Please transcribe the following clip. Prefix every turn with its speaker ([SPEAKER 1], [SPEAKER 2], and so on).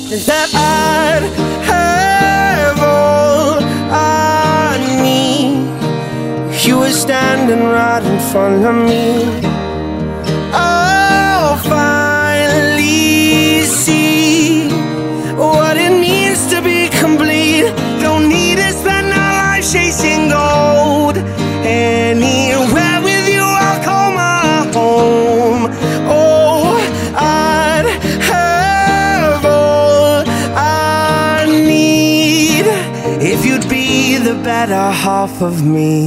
[SPEAKER 1] that I'd have all I need. You were standing right in front of me. I'll finally see what it means to be complete. Don't need to spend our life chasing gold. Anywhere with you I'll call my home. Oh, I'd have all I need if you'd be the better half of me.